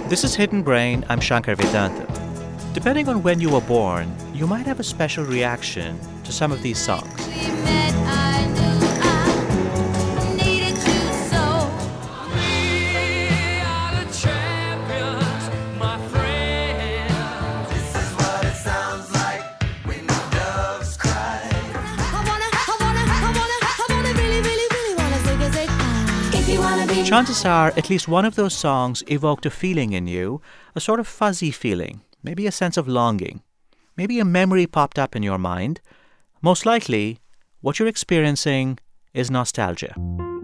This is Hidden Brain. I'm Shankar Vedantam. Depending on when you were born, you might have a special reaction to some of these songs. Chances are at least one of those songs evoked a feeling in you, a sort of fuzzy feeling, maybe a sense of longing. Maybe a memory popped up in your mind. Most likely, what you're experiencing is nostalgia.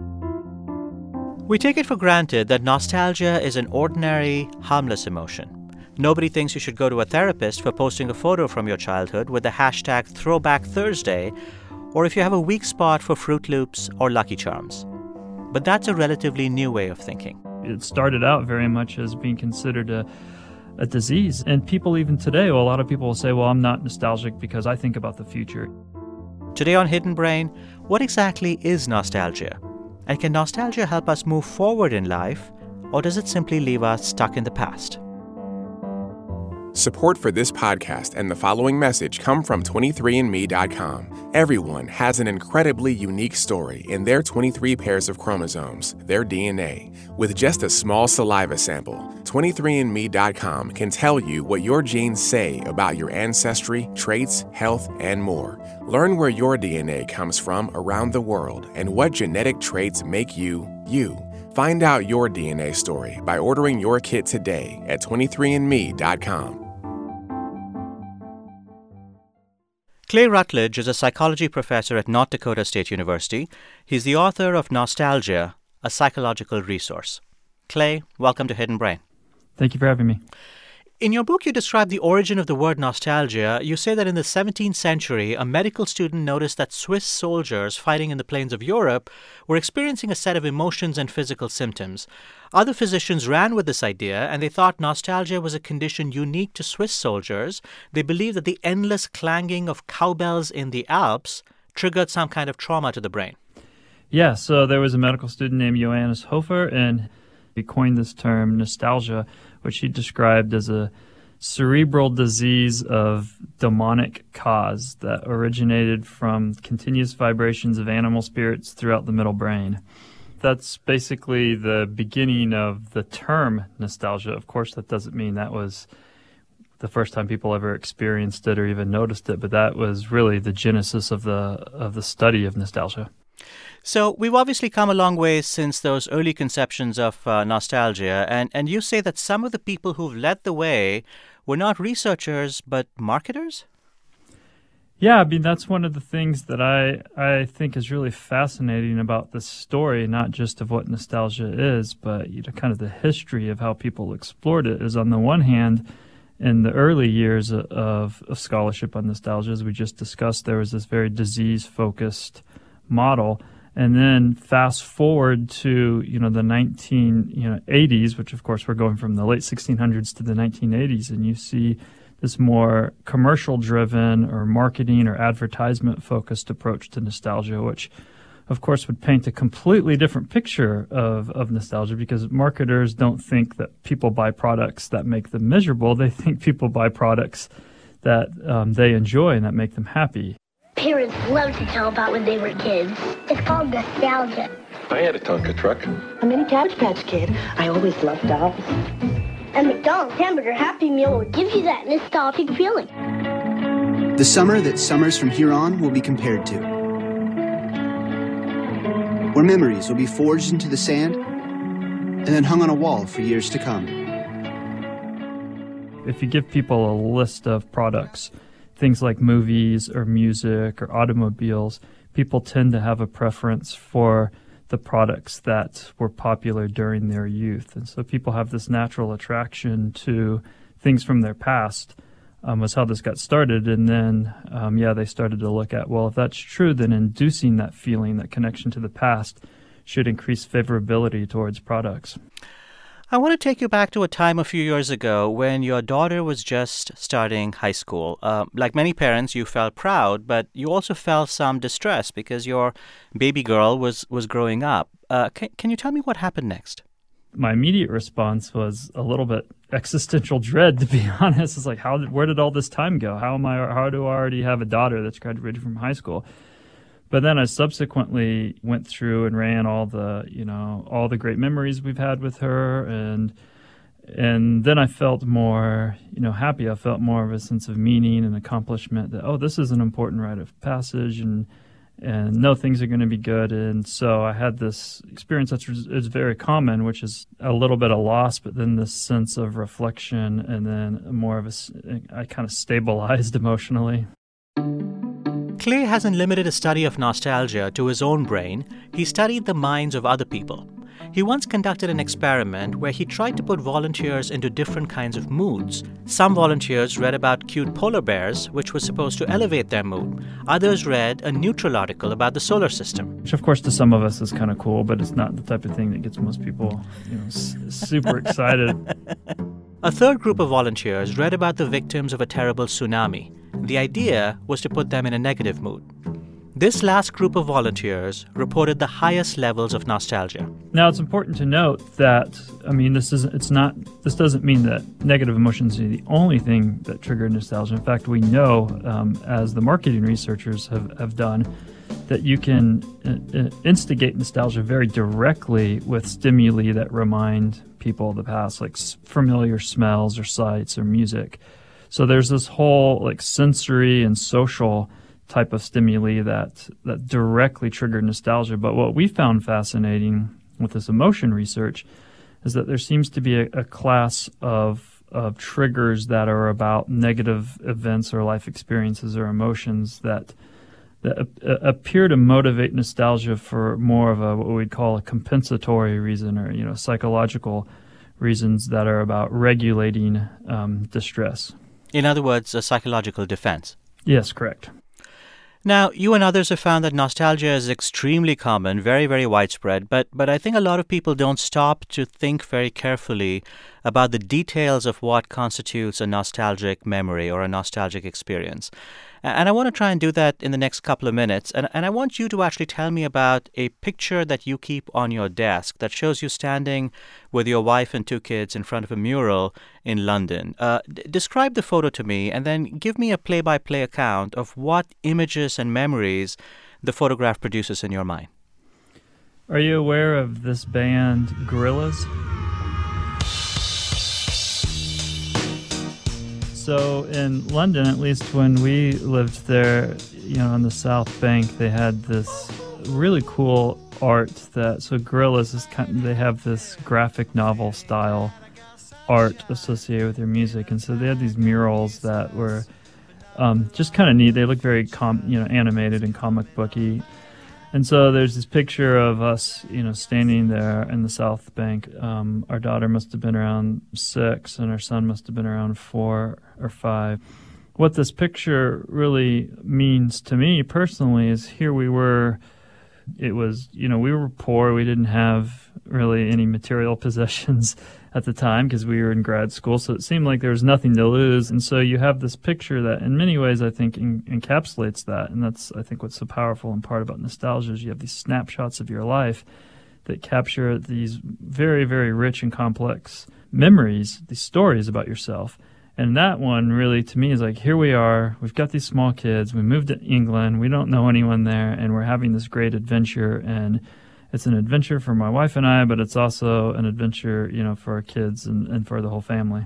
We take it for granted that nostalgia is an ordinary, harmless emotion. Nobody thinks you should go to a therapist for posting a photo from your childhood with the hashtag #ThrowbackThursday, or if you have a weak spot for Fruit Loops or Lucky Charms. But that's a relatively new way of thinking. It started out very much as being considered a disease. And people even today, a lot of people will say, well, I'm not nostalgic because I think about the future. Today on Hidden Brain, what exactly is nostalgia? And can nostalgia help us move forward in life, or does it simply leave us stuck in the past? Support for this podcast and the following message come from 23andMe.com. Everyone has an incredibly unique story in their 23 pairs of chromosomes, their DNA. With just a small saliva sample, 23andMe.com can tell you what your genes say about your ancestry, traits, health, and more. Learn where your DNA comes from around the world and what genetic traits make you, you. Find out your DNA story by ordering your kit today at 23andMe.com. Clay Routledge is a psychology professor at North Dakota State University. He's the author of Nostalgia, a Psychological Resource. Clay, welcome to Hidden Brain. Thank you for having me. In your book, you describe the origin of the word nostalgia. You say that in the 17th century, a medical student noticed that Swiss soldiers fighting in the plains of Europe were experiencing a set of emotions and physical symptoms. Other physicians ran with this idea, and they thought nostalgia was a condition unique to Swiss soldiers. They believed that the endless clanging of cowbells in the Alps triggered some kind of trauma to the brain. Yeah, so there was a medical student named Johannes Hofer, and he coined this term nostalgia, which he described as a cerebral disease of demonic cause that originated from continuous vibrations of animal spirits throughout the middle brain. That's basically the beginning of the term nostalgia. Of course, that doesn't mean that was the first time people ever experienced it or even noticed it, but that was really the genesis of the study of nostalgia. So we've obviously come a long way since those early conceptions of nostalgia, and you say that some of the people who've led the way were not researchers but marketers? Yeah, I mean, that's one of the things that I think is really fascinating about this story, not just of what nostalgia is, but kind of the history of how people explored it. Is on the one hand, in the early years of scholarship on nostalgia, as we just discussed, there was this very disease-focused model. And then fast forward to, the 1980s, which of course we're going from the late 1600s to the 1980s, and you see this more commercial-driven or marketing or advertisement-focused approach to nostalgia, which of course would paint a completely different picture of nostalgia, because marketers don't think that people buy products that make them miserable. They think people buy products that they enjoy and that make them happy. Parents love to tell about when they were kids. It's called nostalgia. I had a Tonka truck. I'm in a Cabbage Patch Kid. I always loved dolls. And McDonald's Hamburger Happy Meal will give you that nostalgic feeling. The summer that summers from here on will be compared to. Where memories will be forged into the sand and then hung on a wall for years to come. If you give people a list of products, things like movies or music or automobiles, people tend to have a preference for the products that were popular during their youth. And so people have this natural attraction to things from their past, was how this got started. And then, they started to look at, well, if that's true, then inducing that feeling, that connection to the past, should increase favorability towards products. I want to take you back to a time a few years ago when your daughter was just starting high school. Like many parents, you felt proud, but you also felt some distress because your baby girl was growing up. Can you tell me what happened next? my immediate response was a little bit existential dread, to be honest. It's like, where did all this time go? How do I already have a daughter that's graduated from high school? But then I subsequently went through and ran all the great memories we've had with her, and then I felt more, happy. I felt more of a sense of meaning and accomplishment that, this is an important rite of passage, and no, things are going to be good. And so I had this experience that is very common, which is a little bit of loss, but then this sense of reflection, and then I kind of stabilized emotionally. Clay hasn't limited his study of nostalgia to his own brain. He studied the minds of other people. He once conducted an experiment where he tried to put volunteers into different kinds of moods. Some volunteers read about cute polar bears, which was supposed to elevate their mood. Others read a neutral article about the solar system. Which, of course, to some of us is kind of cool, but it's not the type of thing that gets most people, super excited. A third group of volunteers read about the victims of a terrible tsunami. The idea was to put them in a negative mood. This last group of volunteers reported the highest levels of nostalgia. Now, it's important to note that, this doesn't mean that negative emotions are the only thing that trigger nostalgia. In fact, we know, as the marketing researchers have done, that you can instigate nostalgia very directly with stimuli that remind people of the past, like familiar smells or sights or music. So there's this whole sensory and social type of stimuli that directly trigger nostalgia. But what we found fascinating with this emotion research is that there seems to be a class of triggers that are about negative events or life experiences or emotions that appear to motivate nostalgia for more of what we'd call a compensatory reason, or psychological reasons that are about regulating distress. In other words, a psychological defense. Yes, correct. Now, you and others have found that nostalgia is extremely common, very, very widespread, but I think a lot of people don't stop to think very carefully about the details of what constitutes a nostalgic memory or a nostalgic experience. And I want to try and do that in the next couple of minutes. And I want you to actually tell me about a picture that you keep on your desk that shows you standing with your wife and 2 kids in front of a mural in London. Describe the photo to me, and then give me a play-by-play account of what images and memories the photograph produces in your mind. Are you aware of this band, Gorillaz? So in London, at least when we lived there, on the South Bank, they had this really cool art so Gorillaz is they have this graphic novel style art associated with their music, and so they had these murals that were just kind of neat. They look very animated and comic booky. And so there's this picture of us, standing there in the South Bank. Our daughter must have been around 6, and our son must have been around 4 or 5. What this picture really means to me personally is here we were. It was, we were poor. We didn't have really any material possessions at the time because we were in grad school. So it seemed like there was nothing to lose. And so you have this picture that in many ways I think encapsulates that. And that's, I think, what's so powerful in part about nostalgia is you have these snapshots of your life that capture these very, very rich and complex memories, these stories about yourself. And that one really, to me, is like, here we are, we've got these small kids, we moved to England, we don't know anyone there, and we're having this great adventure. And it's an adventure for my wife and I, but it's also an adventure, for our kids and for the whole family.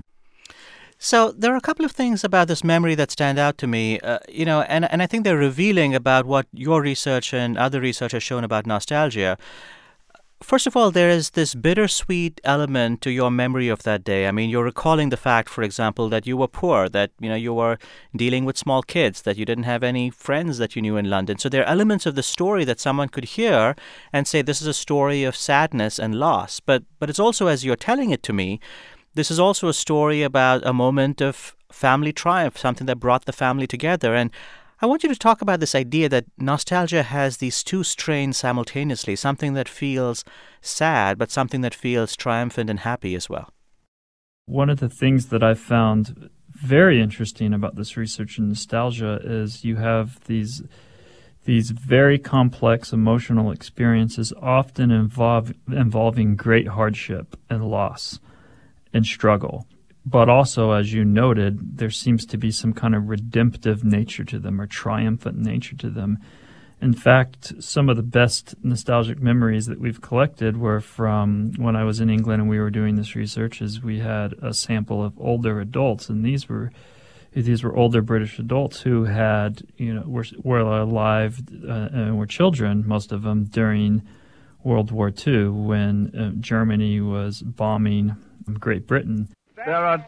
So there are a couple of things about this memory that stand out to me, and I think they're revealing about what your research and other research has shown about nostalgia. First of all, there is this bittersweet element to your memory of that day. I mean, you're recalling the fact, for example, that you were poor, that, you were dealing with small kids, that you didn't have any friends that you knew in London. So there are elements of the story that someone could hear and say, this is a story of sadness and loss. But it's also, as you're telling it to me, this is also a story about a moment of family triumph, something that brought the family together. And I want you to talk about this idea that nostalgia has these 2 strains simultaneously, something that feels sad, but something that feels triumphant and happy as well. One of the things that I've found very interesting about this research in nostalgia is you have these these very complex emotional experiences, often involving great hardship and loss and struggle. But also, as you noted, there seems to be some kind of redemptive nature to them or triumphant nature to them. In fact, some of the best nostalgic memories that we've collected were from when I was in England and we were doing this research. Is we had a sample of older adults, and these were older British adults who had, were alive and were children, most of them, during World War II when Germany was bombing Great Britain. There are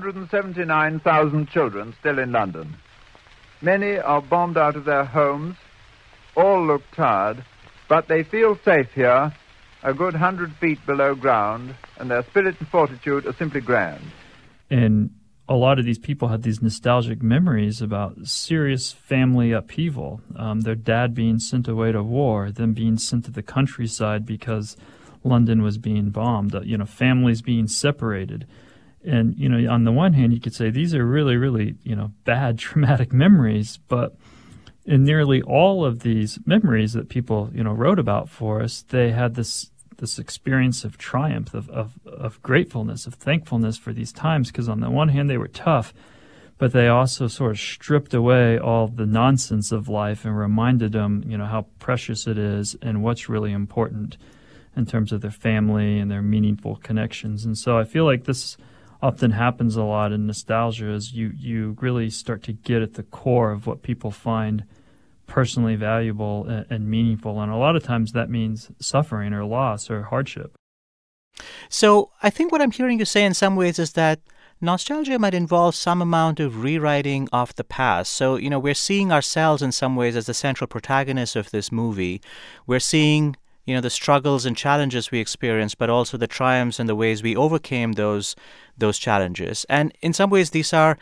279,000 children still in London. Many are bombed out of their homes. All look tired, but they feel safe here, a good 100 feet below ground, and their spirit and fortitude are simply grand. And a lot of these people had these nostalgic memories about serious family upheaval, their dad being sent away to war, them being sent to the countryside because London was being bombed, families being separated. And, on the one hand, you could say these are really, really, bad, traumatic memories, but in nearly all of these memories that people, wrote about for us, they had this experience of triumph, of gratefulness, of thankfulness for these times, because on the one hand they were tough, but they also sort of stripped away all the nonsense of life and reminded them, how precious it is and what's really important in terms of their family and their meaningful connections. And so I feel like this often happens a lot in nostalgia, is you really start to get at the core of what people find personally valuable and meaningful. And a lot of times that means suffering or loss or hardship. So I think what I'm hearing you say in some ways is that nostalgia might involve some amount of rewriting of the past. So, we're seeing ourselves in some ways as the central protagonists of this movie. We're seeing, the struggles and challenges we experienced, but also the triumphs and the ways we overcame those challenges. And in some ways, these are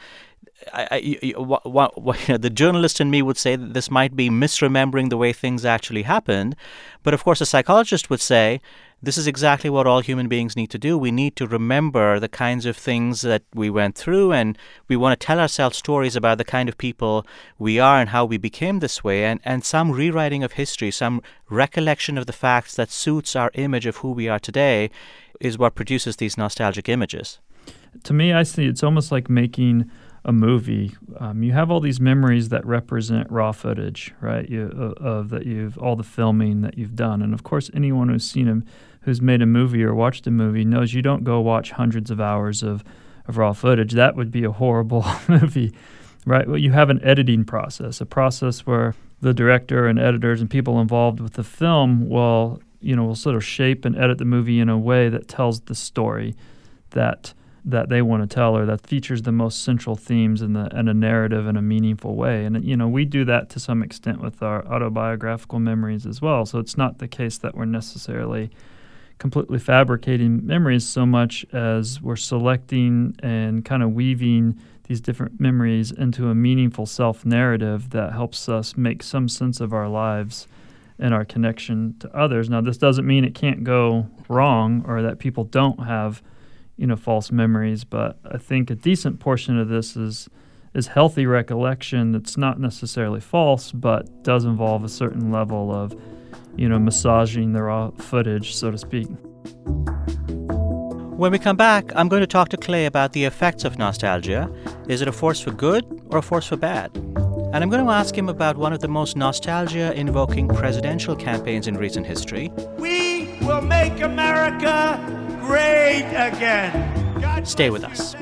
the journalist in me would say that this might be misremembering the way things actually happened. But of course, a psychologist would say this is exactly what all human beings need to do. We need to remember the kinds of things that we went through, and we want to tell ourselves stories about the kind of people we are and how we became this way. And some rewriting of history, some recollection of the facts that suits our image of who we are today is what produces these nostalgic images. To me, I see it's almost like making a movie. You have all these memories that represent raw footage, right? All the filming that you've done, and of course, anyone who's made a movie or watched a movie knows you don't go watch hundreds of hours of raw footage. That would be a horrible movie, right? Well, you have an editing process, a process where the director and editors and people involved with the film will sort of shape and edit the movie in a way that tells the story that they want to tell, or that features the most central themes in a narrative in a meaningful way. And, we do that to some extent with our autobiographical memories as well. So it's not the case that we're necessarily completely fabricating memories so much as we're selecting and kind of weaving these different memories into a meaningful self-narrative that helps us make some sense of our lives and our connection to others. Now, this doesn't mean it can't go wrong or that people don't have false memories, but I think a decent portion of this is healthy recollection that's not necessarily false, but does involve a certain level of, massaging the raw footage, so to speak. When we come back, I'm going to talk to Clay about the effects of nostalgia. Is it a force for good or a force for bad? And I'm going to ask him about one of the most nostalgia-invoking presidential campaigns in recent history. We will make America great again. Stay with us.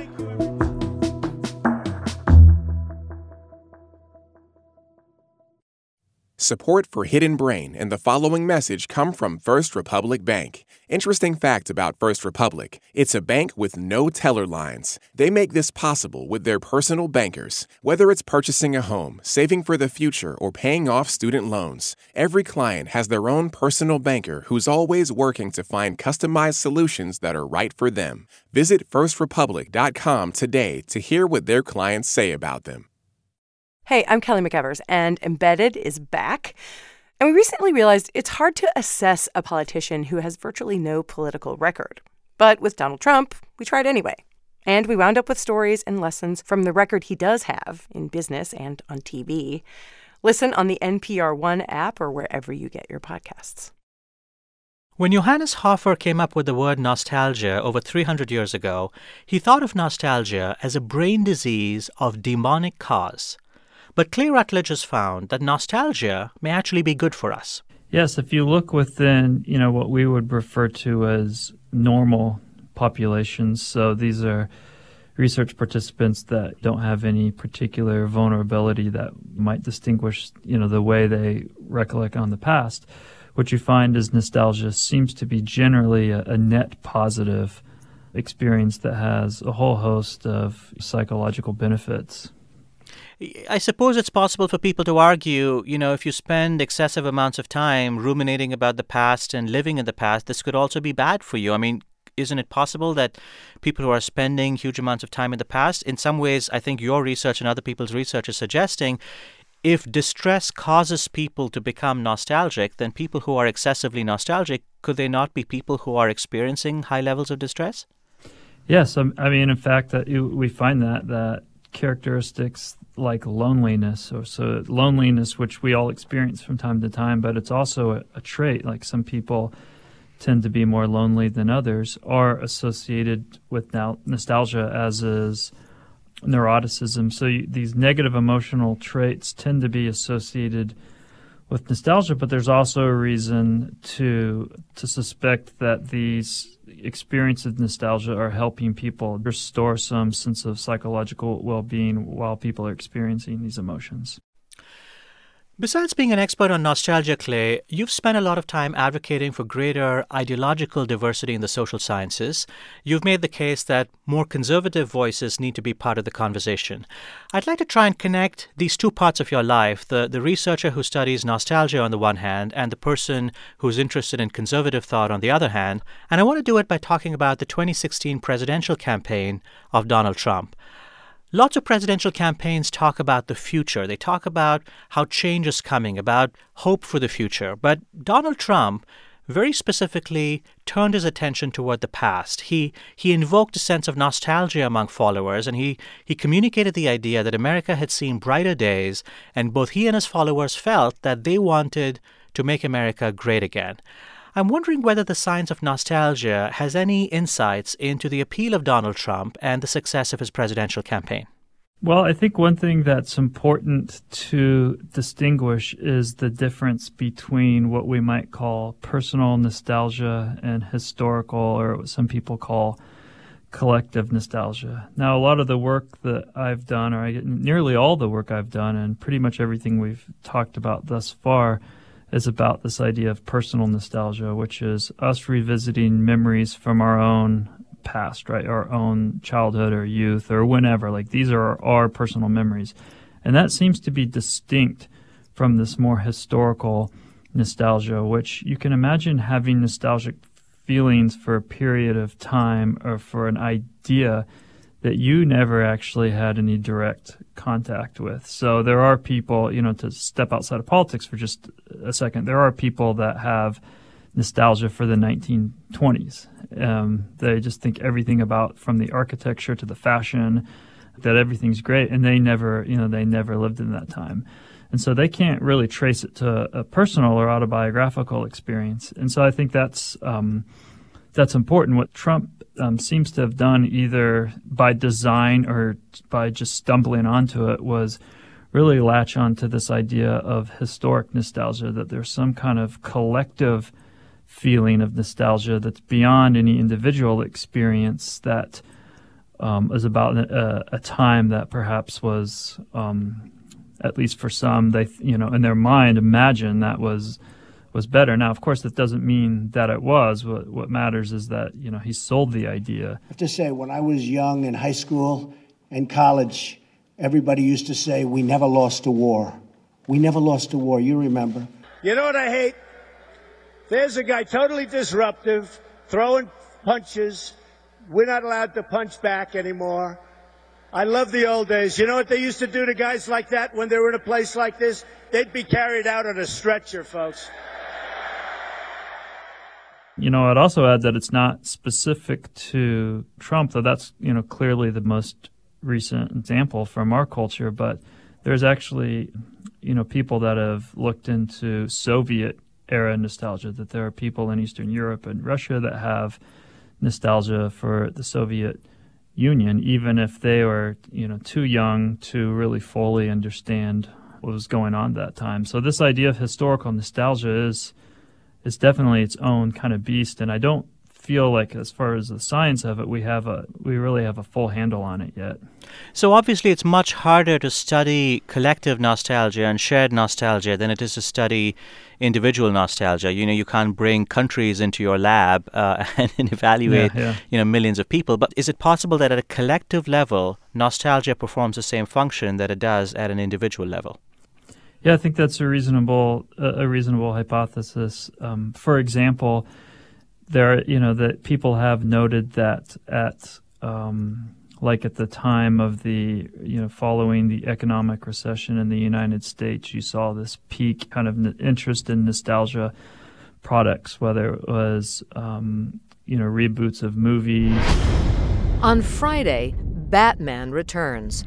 Support for Hidden Brain and the following message come from First Republic Bank. Interesting fact about First Republic: it's a bank with no teller lines. They make this possible with their personal bankers. Whether it's purchasing a home, saving for the future, or paying off student loans, every client has their own personal banker who's always working to find customized solutions that are right for them. Visit firstrepublic.com today to hear what their clients say about them. Hey, I'm Kelly McEvers, and Embedded is back. And we recently realized it's hard to assess a politician who has virtually no political record. But with Donald Trump, we tried anyway. And we wound up with stories and lessons from the record he does have in business and on TV. Listen on the NPR One app or wherever you get your podcasts. When Johannes Hofer came up with the word nostalgia over 300 years ago, he thought of nostalgia as a brain disease of demonic cause. But Clay Routledge has found that nostalgia may actually be good for us. Yes, if you look within, what we would refer to as normal populations, so these are research participants that don't have any particular vulnerability that might distinguish, the way they recollect on the past, what you find is nostalgia seems to be generally a net positive experience that has a whole host of psychological benefits. I suppose it's possible for people to argue, if you spend excessive amounts of time ruminating about the past and living in the past, this could also be bad for you. I mean, isn't it possible that people who are spending huge amounts of time in the past, in some ways, I think your research and other people's research is suggesting, if distress causes people to become nostalgic, then people who are excessively nostalgic, could they not be people who are experiencing high levels of distress? Yes. In fact, we find that characteristics like loneliness, so loneliness, which we all experience from time to time, but it's also a trait, like some people tend to be more lonely than others, are associated with nostalgia, as is neuroticism. So these negative emotional traits tend to be associated with nostalgia, but there's also a reason to suspect that these experiences of nostalgia are helping people restore some sense of psychological well-being while people are experiencing these emotions. Besides being an expert on nostalgia, Clay, you've spent a lot of time advocating for greater ideological diversity in the social sciences. You've made the case that more conservative voices need to be part of the conversation. I'd like to try and connect these two parts of your life, the researcher who studies nostalgia on the one hand and the person who's interested in conservative thought on the other hand. And I want to do it by talking about the 2016 presidential campaign of Donald Trump. Lots of presidential campaigns talk about the future. They talk about how change is coming, about hope for the future. But Donald Trump very specifically turned his attention toward the past. He invoked a sense of nostalgia among followers, and he communicated the idea that America had seen brighter days, and both he and his followers felt that they wanted to make America great again. I'm wondering whether the science of nostalgia has any insights into the appeal of Donald Trump and the success of his presidential campaign. Well, I think one thing that's important to distinguish is the difference between what we might call personal nostalgia and historical, or what some people call collective nostalgia. Now, a lot of the work that I've done, or nearly all the work I've done, and pretty much everything we've talked about thus far, is about this idea of personal nostalgia, which is us revisiting memories from our own past, right? Our own childhood or youth or whenever. Like, these are our personal memories. And that seems to be distinct from this more historical nostalgia, which you can imagine having nostalgic feelings for a period of time or for an idea that you never actually had any direct contact with. So there are people, to step outside of politics for just a second, there are people that have nostalgia for the 1920s. They just think everything about, from the architecture to the fashion, that everything's great, and they never lived in that time. And so they can't really trace it to a personal or autobiographical experience. And so I think that's important. What Trump seems to have done, either by design or by just stumbling onto it, was really latch onto this idea of historic nostalgia, that there's some kind of collective feeling of nostalgia that's beyond any individual experience, that is about a time that perhaps was, at least for some, they in their mind imagine that was better. Now, of course, that doesn't mean that it was. What matters is that, he sold the idea. I have to say, when I was young in high school and college, everybody used to say, we never lost a war. We never lost a war. You remember. You know what I hate? There's a guy totally disruptive, throwing punches. We're not allowed to punch back anymore. I love the old days. You know what they used to do to guys like that when they were in a place like this? They'd be carried out on a stretcher, folks. I'd also add that it's not specific to Trump, though that's, clearly the most recent example from our culture. But there's actually people that have looked into Soviet era nostalgia, that there are people in Eastern Europe and Russia that have nostalgia for the Soviet Union, even if they were, too young to really fully understand what was going on at that time. So this idea of historical nostalgia is definitely its own kind of beast, and I don't feel like, as far as the science of it, we really have a full handle on it yet. So obviously it's much harder to study collective nostalgia and shared nostalgia than it is to study individual nostalgia. You can't bring countries into your lab and evaluate millions of people. But is it possible that at a collective level, nostalgia performs the same function that it does at an individual level? Yeah, I think that's a reasonable hypothesis. For example, that people have noted that at the time of the, following the economic recession in the United States, you saw this peak kind of interest in nostalgia products, whether it was, reboots of movies. On Friday, Batman returns.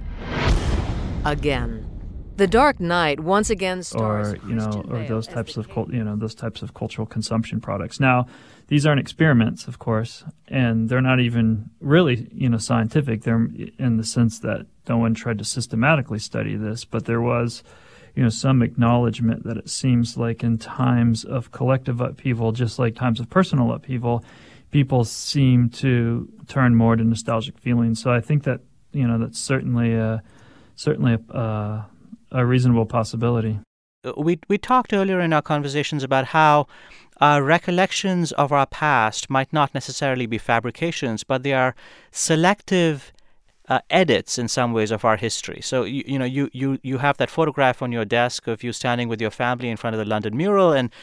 Again. The Dark Knight once again stars or those types of cultural consumption products. Now, these aren't experiments, of course, and they're not even really scientific. They're in the sense that no one tried to systematically study this, but there was some acknowledgement that it seems like in times of collective upheaval, just like times of personal upheaval, people seem to turn more to nostalgic feelings. So I think that that's certainly a reasonable possibility. We talked earlier in our conversations about how our recollections of our past might not necessarily be fabrications, but they are selective edits in some ways of our history. So you have that photograph on your desk of you standing with your family in front of the London mural, and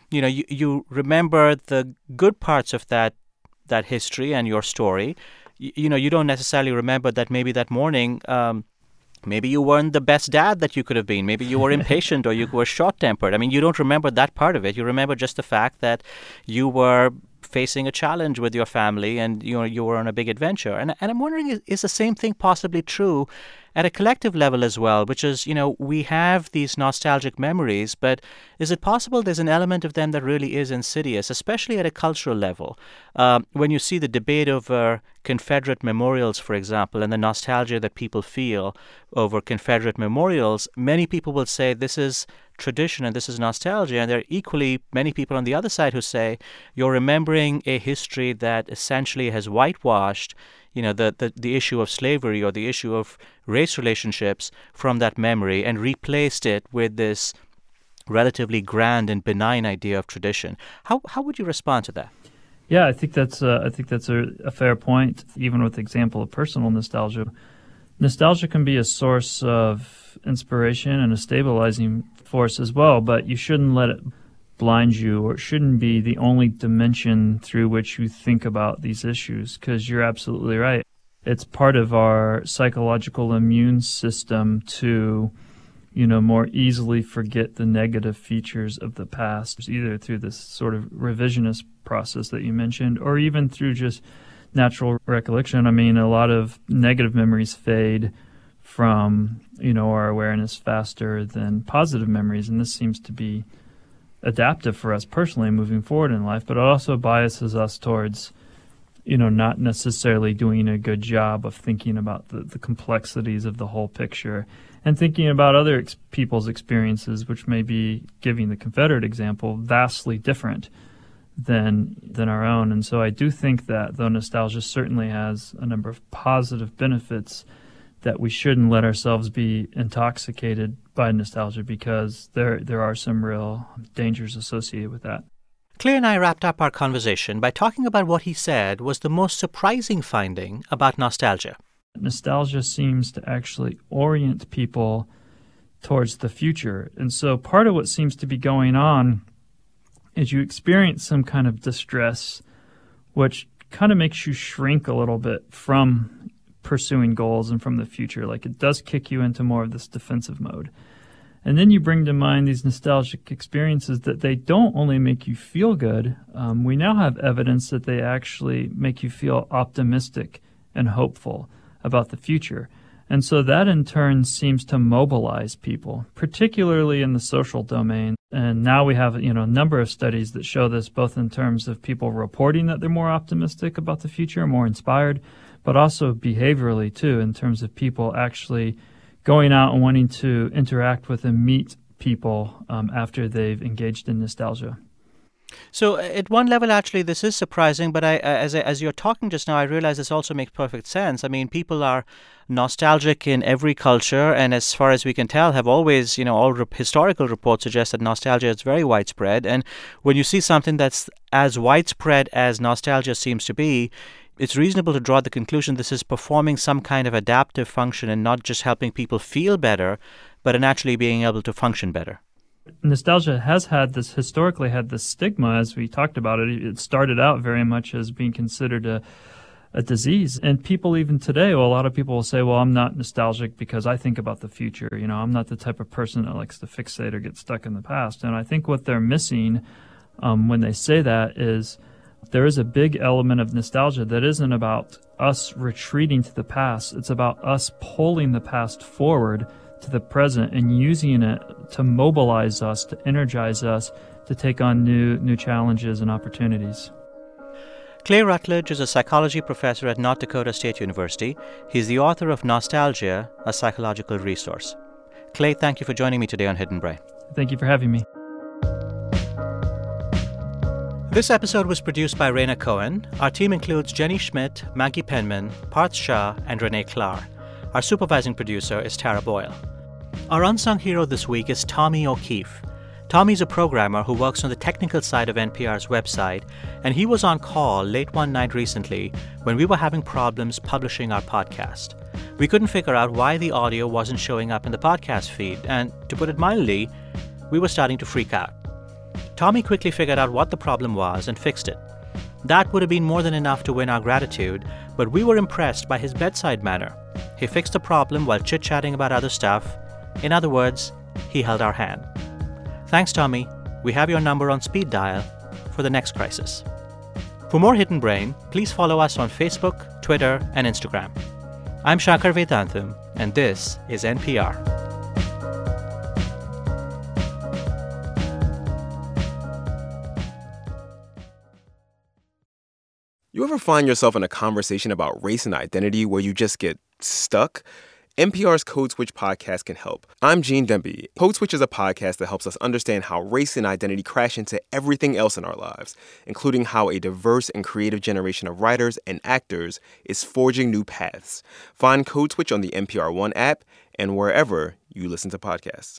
you remember the good parts of that history and your story. You don't necessarily remember that maybe that morning maybe you weren't the best dad that you could have been. Maybe you were impatient or you were short-tempered. I mean, you don't remember that part of it. You remember just the fact that you were facing a challenge with your family and you were on a big adventure. And I'm wondering, is the same thing possibly true at a collective level as well, which is, we have these nostalgic memories, but is it possible there's an element of them that really is insidious, especially at a cultural level? When you see the debate over Confederate memorials, for example, and the nostalgia that people feel over Confederate memorials, many people will say this is tradition and this is nostalgia, and there are equally many people on the other side who say you're remembering a history that essentially has whitewashed the issue of slavery or the issue of race relationships from that memory and replaced it with this relatively grand and benign idea of tradition. How would you respond to that? Yeah, I think that's a fair point. Even with the example of personal nostalgia, nostalgia can be a source of inspiration and a stabilizing force as well, but you shouldn't let it blind you, or it shouldn't be the only dimension through which you think about these issues, because you're absolutely right. It's part of our psychological immune system to, more easily forget the negative features of the past, either through this sort of revisionist process that you mentioned, or even through just natural recollection. I mean, a lot of negative memories fade from, our awareness faster than positive memories, and this seems to be adaptive for us personally moving forward in life, but it also biases us towards, not necessarily doing a good job of thinking about the complexities of the whole picture and thinking about other people's experiences, which may be, giving the Confederate example, vastly different than our own. And so I do think that though nostalgia certainly has a number of positive benefits, that we shouldn't let ourselves be intoxicated by nostalgia, because there are some real dangers associated with that. Clay and I wrapped up our conversation by talking about what he said was the most surprising finding about nostalgia. Nostalgia seems to actually orient people towards the future. And so part of what seems to be going on is you experience some kind of distress, which kind of makes you shrink a little bit from pursuing goals and from the future. Like, it does kick you into more of this defensive mode. And then you bring to mind these nostalgic experiences that they don't only make you feel good. We now have evidence that they actually make you feel optimistic and hopeful about the future. And so that in turn seems to mobilize people, particularly in the social domain. And now we have, a number of studies that show this, both in terms of people reporting that they're more optimistic about the future, more inspired, but also behaviorally too, in terms of people actually going out and wanting to interact with and meet people after they've engaged in nostalgia. So at one level, actually, this is surprising, but as you're talking just now, I realize this also makes perfect sense. I mean, people are nostalgic in every culture, and as far as we can tell, have always, all historical reports suggest that nostalgia is very widespread. And when you see something that's as widespread as nostalgia seems to be, it's reasonable to draw the conclusion this is performing some kind of adaptive function and not just helping people feel better, but in actually being able to function better. Nostalgia has historically had this stigma, as we talked about it. It started out very much as being considered a disease. And people even today, a lot of people will say, well, I'm not nostalgic because I think about the future. I'm not the type of person that likes to fixate or get stuck in the past. And I think what they're missing when they say that is there is a big element of nostalgia that isn't about us retreating to the past. It's about us pulling the past forward to the present and using it to mobilize us, to energize us, to take on new challenges and opportunities. Clay Routledge is a psychology professor at North Dakota State University. He's the author of Nostalgia, a Psychological Resource. Clay, thank you for joining me today on Hidden Brain. Thank you for having me. This episode was produced by Raina Cohen. Our team includes Jenny Schmidt, Maggie Penman, Parth Shah, and Renee Klahr. Our supervising producer is Tara Boyle. Our unsung hero this week is Tommy O'Keefe. Tommy's a programmer who works on the technical side of NPR's website, and he was on call late one night recently when we were having problems publishing our podcast. We couldn't figure out why the audio wasn't showing up in the podcast feed, and to put it mildly, we were starting to freak out. Tommy quickly figured out what the problem was and fixed it. That would have been more than enough to win our gratitude, but we were impressed by his bedside manner. He fixed the problem while chit-chatting about other stuff. In other words, he held our hand. Thanks, Tommy. We have your number on speed dial for the next crisis. For more Hidden Brain, please follow us on Facebook, Twitter, and Instagram. I'm Shankar Vedantam, and this is NPR. You ever find yourself in a conversation about race and identity where you just get stuck? NPR's Code Switch podcast can help. I'm Gene Demby. Code Switch is a podcast that helps us understand how race and identity crash into everything else in our lives, including how a diverse and creative generation of writers and actors is forging new paths. Find Code Switch on the NPR One app and wherever you listen to podcasts.